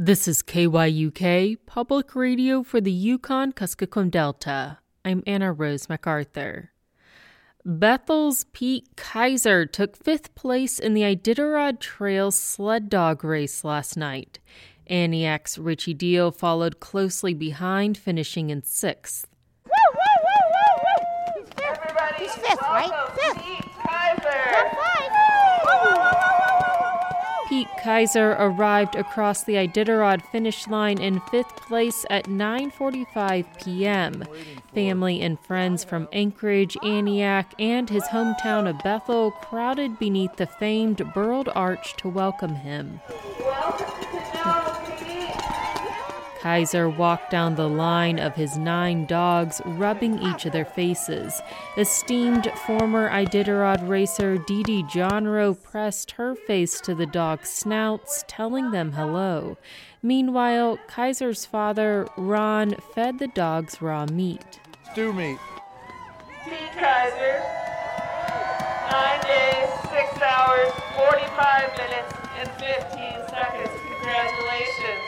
This is KYUK, Public Radio for the Yukon-Kuskokwim Delta. I'm Anna Rose MacArthur. Bethel's Pete Kaiser took 5th place in the Iditarod Trail sled dog race last night. Aniak's Richie Deal followed closely behind, finishing in 6th. He's 5th, right? 5th. Pete Kaiser. Top 5. Pete Kaiser arrived across the Iditarod finish line in 5th place at 9:45 p.m. Family and friends from Anchorage, Aniak, and his hometown of Bethel crowded beneath the famed Burled Arch to welcome him. Welcome to Joe, Pete. Kaiser walked down the line of his 9 dogs, rubbing each of their faces. Esteemed former Iditarod racer Dee Dee Johnrow pressed her face to the dogs' snouts, telling them hello. Meanwhile, Kaiser's father, Ron, fed the dogs raw meat. Stew meat. Pete Kaiser. 9 days, 6 hours, 45 minutes, and 15 seconds. Congratulations.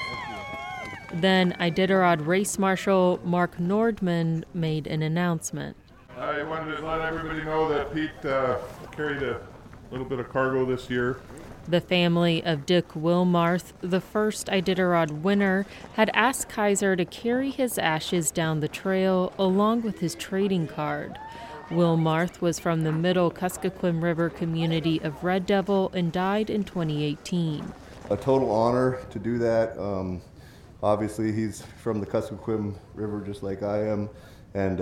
Then Iditarod race marshal Mark Nordman made an announcement. I wanted to let everybody know that Pete carried a little bit of cargo this year. The family of Dick Wilmarth, the first Iditarod winner, had asked Kaiser to carry his ashes down the trail along with his trading card. Wilmarth was from the Middle Kuskokwim River community of Red Devil and died in 2018. A total honor to do that. Obviously, he's from the Kuskokwim River just like I am, and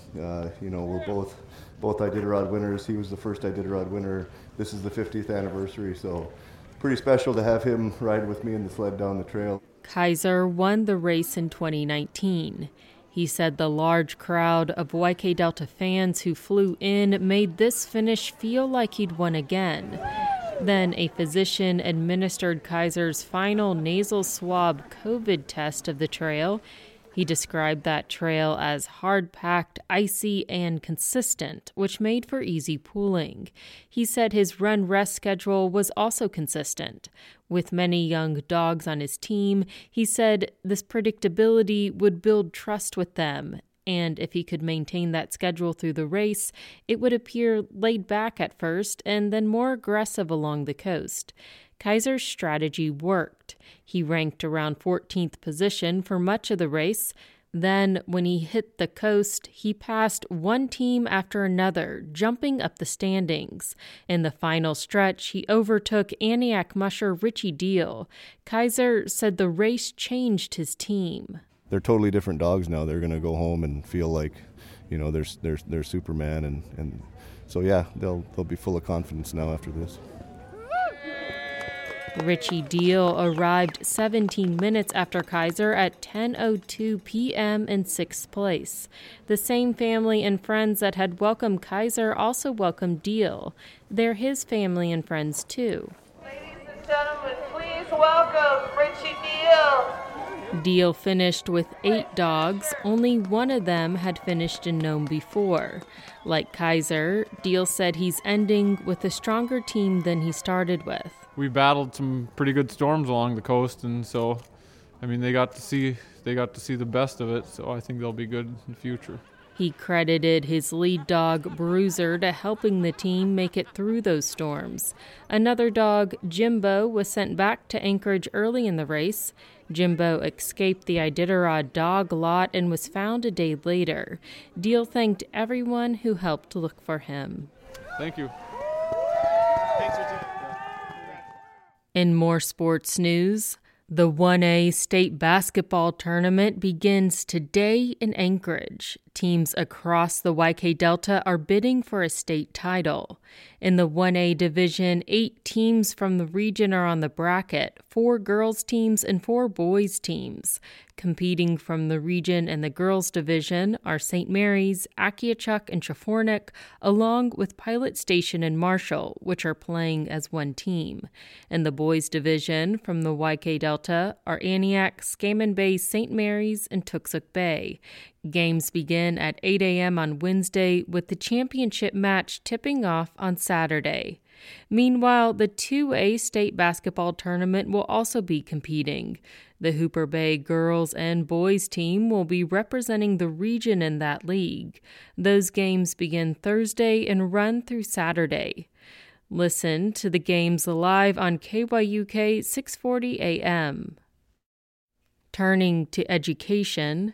we're both Iditarod winners. He was the first Iditarod winner. This is the 50th anniversary, so pretty special to have him ride with me in the sled down the trail. Kaiser won the race in 2019. He said the large crowd of YK Delta fans who flew in made this finish feel like he'd won again. Then a physician administered Kaiser's final nasal swab COVID test of the trail. He described that trail as hard-packed, icy, and consistent, which made for easy pooling. He said his run-rest schedule was also consistent. With many young dogs on his team, he said this predictability would build trust with them, and if he could maintain that schedule through the race, it would appear laid back at first and then more aggressive along the coast. Kaiser's strategy worked. He ranked around 14th position for much of the race. Then, when he hit the coast, he passed one team after another, jumping up the standings. In the final stretch, he overtook Aniak musher Richie Deal. Kaiser said the race changed his team. They're totally different dogs now. They're going to go home and feel like, they're Superman, and so yeah, they'll be full of confidence now after this. Richie Deal arrived 17 minutes after Kaiser at 10:02 p.m. in 6th place. The same family and friends that had welcomed Kaiser also welcomed Deal. They're his family and friends, too. Ladies and gentlemen, please welcome Richie Deal. Deal finished with 8 dogs. Only one of them had finished in Nome before. Like Kaiser, Deal said he's ending with a stronger team than he started with. We battled some pretty good storms along the coast, and so, they got to see the best of it, so I think they'll be good in the future. He credited his lead dog, Bruiser, to helping the team make it through those storms. Another dog, Jimbo, was sent back to Anchorage early in the race. Jimbo escaped the Iditarod dog lot and was found a day later. Deal thanked everyone who helped look for him. Thank you. In more sports news, the 1A state basketball tournament begins today in Anchorage. Teams across the YK Delta are bidding for a state title. In the 1A division, 8 teams from the region are on the bracket, 4 girls teams and 4 boys teams. Competing from the region and the girls division are St. Mary's, Akiachuk, and Chafornik, along with Pilot Station and Marshall, which are playing as one team. In the boys division from the YK Delta are Aniak, Scammon Bay, St. Mary's, and Tuksuk Bay. Games begin at 8 a.m. on Wednesday, with the championship match tipping off on Saturday. Meanwhile, the 2A state basketball tournament will also be competing. The Hooper Bay girls and boys team will be representing the region in that league. Those games begin Thursday and run through Saturday. Listen to the games live on KYUK 640 AM. Turning to education,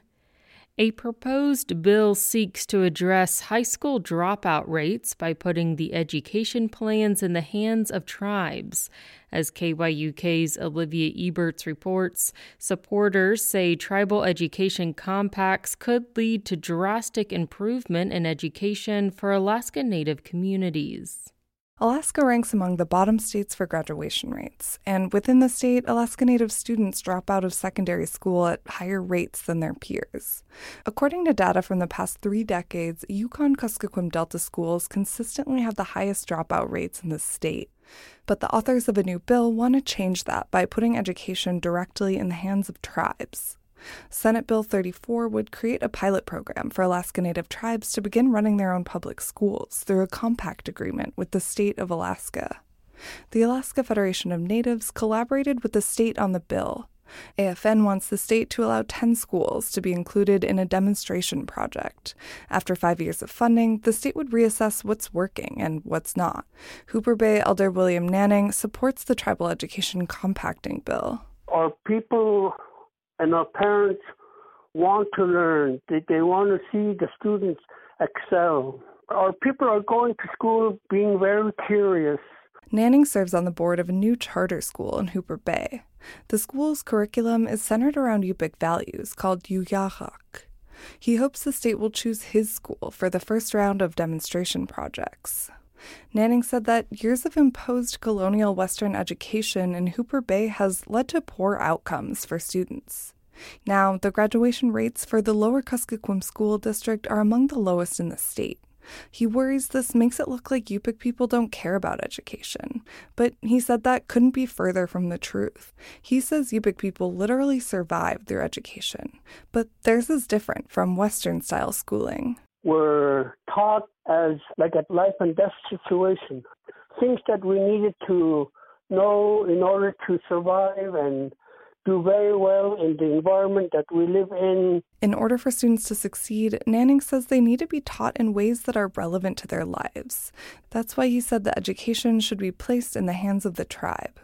a proposed bill seeks to address high school dropout rates by putting the education plans in the hands of tribes. As KYUK's Olivia Eberts reports, supporters say tribal education compacts could lead to drastic improvement in education for Alaska Native communities. Alaska ranks among the bottom states for graduation rates, and within the state, Alaska Native students drop out of secondary school at higher rates than their peers. According to data from the past 3 decades, Yukon-Kuskokwim Delta schools consistently have the highest dropout rates in the state. But the authors of a new bill want to change that by putting education directly in the hands of tribes. Senate Bill 34 would create a pilot program for Alaska Native tribes to begin running their own public schools through a compact agreement with the state of Alaska. The Alaska Federation of Natives collaborated with the state on the bill. AFN wants the state to allow 10 schools to be included in a demonstration project. After 5 years of funding, the state would reassess what's working and what's not. Hooper Bay Elder William Nanning supports the Tribal Education Compacting Bill. Our people and our parents want to learn. They want to see the students excel. Our people are going to school being very curious. Nanning serves on the board of a new charter school in Hooper Bay. The school's curriculum is centered around Yupik values called Yuyahak. He hopes the state will choose his school for the first round of demonstration projects. Nanning said that years of imposed colonial Western education in Hooper Bay has led to poor outcomes for students. Now, the graduation rates for the Lower Kuskokwim School District are among the lowest in the state. He worries this makes it look like Yupik people don't care about education, but he said that couldn't be further from the truth. He says Yupik people literally survived their education, but theirs is different from Western-style schooling. We're taught as like a life and death situation, things that we needed to know in order to survive and do very well in the environment that we live in. In order for students to succeed, Nanning says they need to be taught in ways that are relevant to their lives. That's why he said that education should be placed in the hands of the tribe.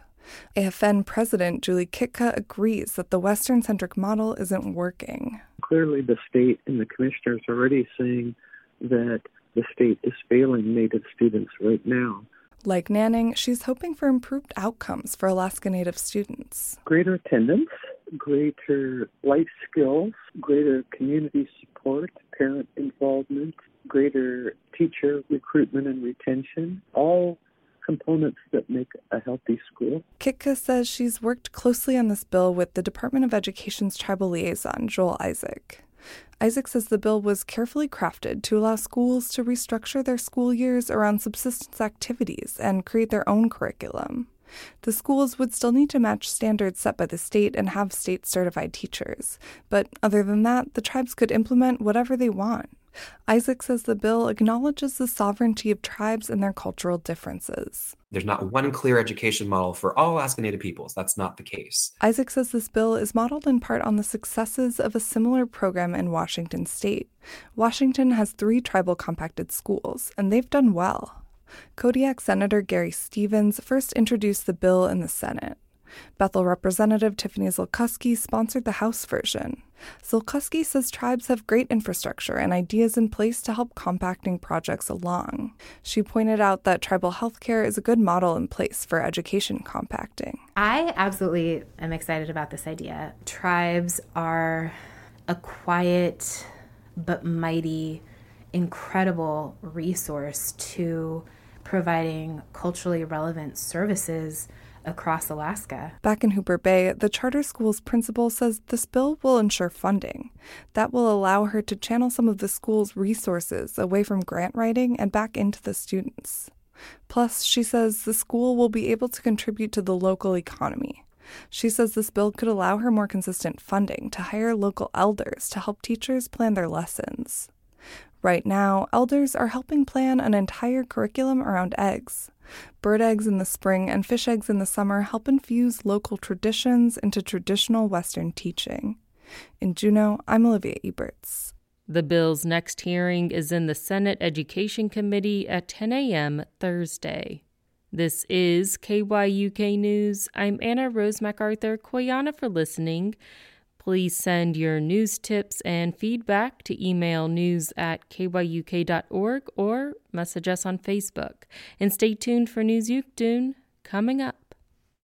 AFN President Julie Kitka agrees that the Western-centric model isn't working. Clearly, the state and the commissioners are already saying that the state is failing Native students right now. Like Nanning, she's hoping for improved outcomes for Alaska Native students. Greater attendance, greater life skills, greater community support, parent involvement, greater teacher recruitment and retention, all components that make a healthy school. Kitka says she's worked closely on this bill with the Department of Education's tribal liaison, Joel Isaac. Isaac says the bill was carefully crafted to allow schools to restructure their school years around subsistence activities and create their own curriculum. The schools would still need to match standards set by the state and have state-certified teachers. But other than that, the tribes could implement whatever they want. Isaac says the bill acknowledges the sovereignty of tribes and their cultural differences. There's not one clear education model for all Alaska Native peoples. That's not the case. Isaac says this bill is modeled in part on the successes of a similar program in Washington state. Washington has 3 tribal compacted schools, and they've done well. Kodiak Senator Gary Stevens first introduced the bill in the Senate. Bethel Representative Tiffany Zilkowski sponsored the House version. Zilkowski says tribes have great infrastructure and ideas in place to help compacting projects along. She pointed out that tribal healthcare is a good model in place for education compacting. I absolutely am excited about this idea. Tribes are a quiet but mighty, incredible resource to providing culturally relevant services across Alaska. Back in Hooper Bay, the charter school's principal says this bill will ensure funding. That will allow her to channel some of the school's resources away from grant writing and back into the students. Plus, she says the school will be able to contribute to the local economy. She says this bill could allow her more consistent funding to hire local elders to help teachers plan their lessons. Right now, elders are helping plan an entire curriculum around eggs. Bird eggs in the spring and fish eggs in the summer help infuse local traditions into traditional Western teaching. In Juneau, I'm Olivia Eberts. The bill's next hearing is in the Senate Education Committee at 10 a.m. Thursday. This is KYUK News. I'm Anna Rose MacArthur. Koyana for listening. Please send your news tips and feedback to email news@kyuk.org or message us on Facebook. And stay tuned for News Yukdun coming up.